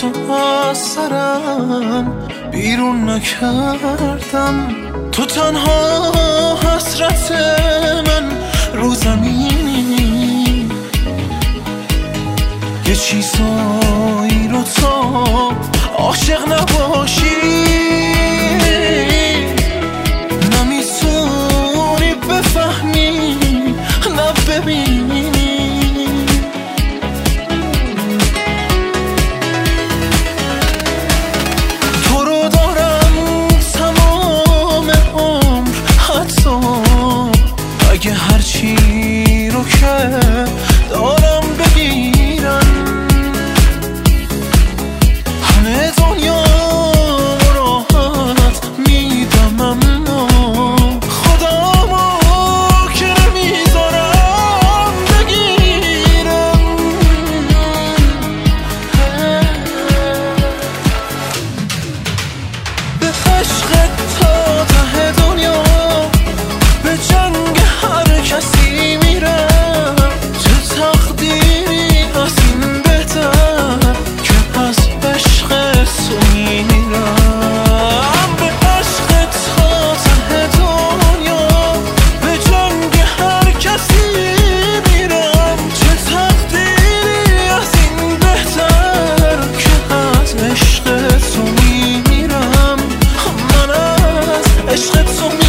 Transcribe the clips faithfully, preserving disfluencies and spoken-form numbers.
تو از سرم بیرون نکردم. تو تنها حسرت من رو زمینی، یه چیزایی رو تا عاشق نباشی نمیتونی بفهمی نه ببینی. تو رو دارم تمام عمر، حتی اگه هرچی رو که دارم بگیرم. همه دنیا راحت میدم اما خودمو که نمیذارم بگیرم. به عشق تا ته دنیا، به جنگ هر کسی میرم. چه تقدیری از این بهتر که از عشق تو میرم. به عشق تا ته دنیا، به جنگ هر کسی میرم. چه تقدیری از این بهتر که از عشق تو میرم. من از عشق تو میرم.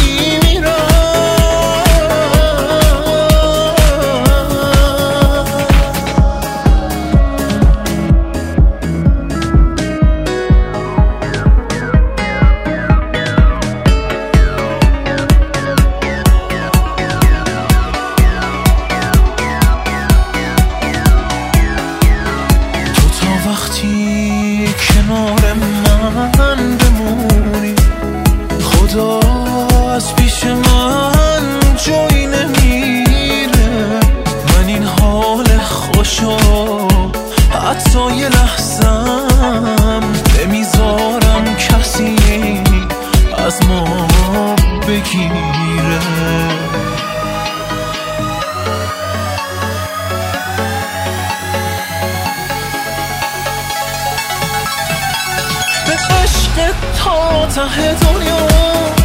وقتی کنار من بمونی، خدا از پیش من جایی نمیره. من این حال خوشو حتی یه لحظم نمیذارم کسی از ما بگیره. به عشق تا ته دنیا،